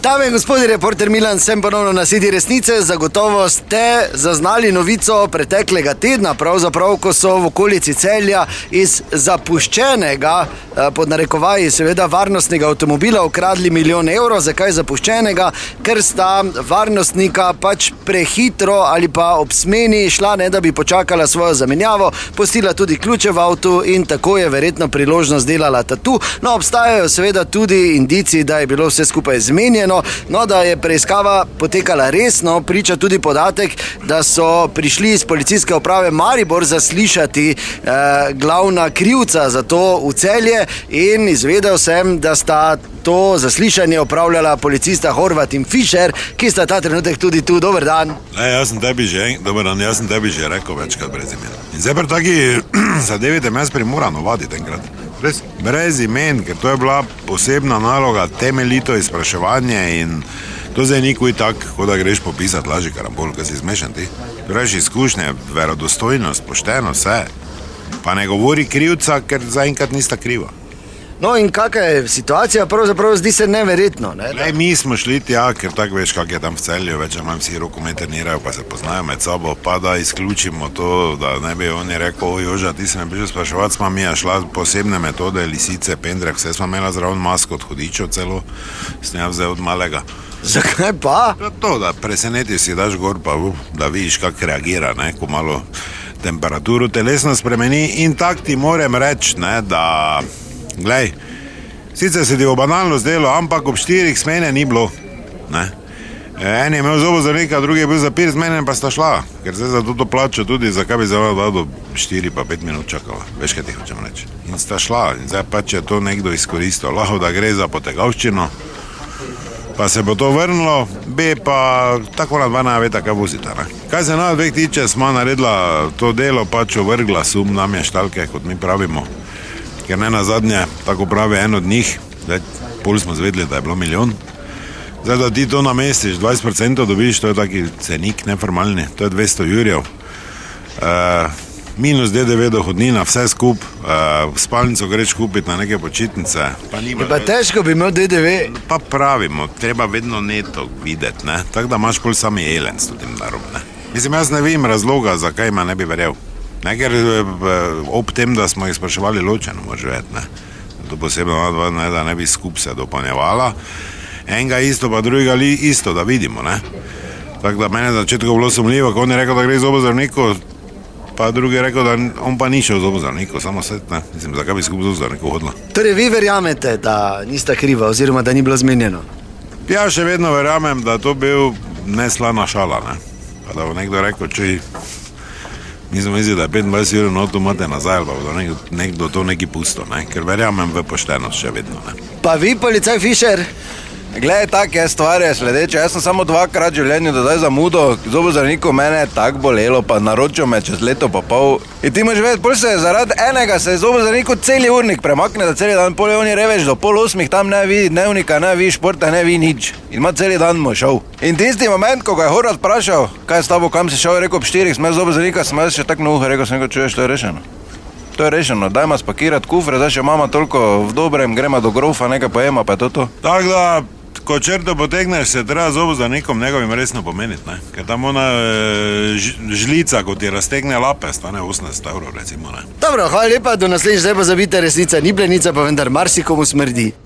Dame in gospodje, reporter Milan, sem ponovno na sedi resnice. Zagotovo ste zaznali novico preteklega tedna, pravzaprav, ko so v okolici Celja iz zapuščenega, pod narekovaji seveda, varnostnega avtomobila ukradli 1 milijon evrov. Zakaj zapuščenega? Ker sta varnostnika pač prehitro ali pa ob smeni šla, ne da bi počakala svojo zamenjavo, pustila tudi ključe v avtu in tako je verjetno priložnost delala tatu. No, obstajajo seveda tudi indici, da je bilo vse skupaj zmenjeno. No, da je preiskava potekala resno, priča tudi podatek, da so prišli iz policijske uprave Maribor zaslišati glavna krivca za to v Celje in izvedel sem, da sta to zaslišanje opravljala policista Horvat in Fišer, ki sta ta trenutek tudi tu. Dober dan. Jaz sem tebi že rekel večkrat brez imena. In zdaj pri taki zadevi te jaz primoran ovaditi enkrat. Res, brez imen, ker to je bila posebna naloga, temeljito izpraševanje in to zdaj ni kuj tak, kot da greš popisati lažji karambol, kaj si zmešan ti. Greš izkušnje, verodostojnost, pošteno, vse. Pa ne govori krivca, ker zaenkrat nista kriva. No in kakva je situacija, pravzaprav zdi se neverjetno, ne? Mi smo šli tja, ker tako veš, kak je tam v Celju, več ali manj vsi rokomet trenirajo, pa se poznajo med sabo, pa da izključimo to, da ne bi oni rekel, oj Joža, ti se me prišel spraševati, smo mi šla posebne metode, lisice, pendrek, vse smo imela zraven masko od hudičev celo, sem vzel od malega. Zakaj pa? To, da preseneti si daš gor, pa da vidiš, kak reagira, ne, ko malo temperaturo telesno spremeni in tak ti moram reči, ne, da... Glej, sicer se ti bo banalno zdelo, ampak ob 4 smene ni bilo, ne. En je imel zobozdravnika, drugi je bil zapir, z menem pa sta šla, ker se za to plačo tudi, zakaj bi zavljala do 4 pa 5 minut čakala, veš kaj ti hočem reči. In sta šla, in zdaj pač je to nekdo izkoristil, lahko da gre za potegavščino, pa se bo to vrnilo, B pa tako na 2 veta, kaj vozita, ne. Kaj se na 2 tiče, smo naredila to delo, pač ovrgla sum nam je štalke, kot mi pravimo. Ker ne na zadnje, tako pravi en od njih, zdaj pol smo zvedli, da je bilo 1 milijon. Zdaj, da ti to namestiš, 20% dobiš, to je taki cenik neformalni, to je 200 jurjev. Minus DDV dohodnina, vse skup, spalnico greš kupiti na neke počitnice. Je pa težko bi imel DDV. Pa pravimo, treba vedno neto videti, ne? Tako da imaš pol sami elen s tem darom, ne? Mislim, jaz ne vem razloga, zakaj ima ne bi verjel. Ne, ker ob tem, da smo jih spraševali ločeno, može vedeti, ne. To posebno ne, da ne bi skup se dopolnjevala. Enega isto, pa drugega isto, da vidimo, ne. Tako da mene začetko bilo sumljivo, ko on je rekel, da gre zobozdravniku, pa drugi je rekel, da on pa ni šel zobozdravniku, samo set, ne. Mislim, zakaj bi skup zobozdravniku hodila. Torej, vi verjamete, da nista kriva, oziroma da ni bilo zmenjeno? Ja, še vedno verjamem, da to bil neslana šala, ne. Pa da bo nekdo rekel, če... Nisem mislil, da je 25 jurov noto imate nazaj, ali pa bo nekdo to neki pusto, ne? Ker verjamem v poštenost še vedno, ne. Pa vi, policaj Fišer? Glej, tak je stvar je sledeče, jaz sem samo 2-krat v življenju do zdaj zamudil k zobozdravniku, mene je tako bolelo, pa naročil me čez leto pa pol. In ti moraš vedeti, pol se je zaradi enega se je zobozdravniku celi urnik premakne, da celi dan pol je oni reveč do 7:30 tam ne vidi dnevnika, ne vidi športa, ne vidi nič. In ima celi dan mu šel. In tisti moment, ko ga je Horvat vprašal, kaj je s tabo, kam si šel, rekel ob 4, sem zobozdravnika, sem jaz še tako na uho, rekel sem, čuješ, to je rešeno. To je rešeno, dajmo spakirati kufre, zdaj še mama toliko v dobrem, gremo do grofa, nekaj pojema, pa je to. Tako da, ko črto potegneš, se treba zobozdravnikom negovim resno pomeniti, ne? Ker tam ona žlica, ko ti raztegne lape, stane 80 evrov, recimo, ne? Dobro, hvala lepa, do naslednjič, zdaj pa zabite resnica, ni plenica, pa vendar marsikomu smrdi.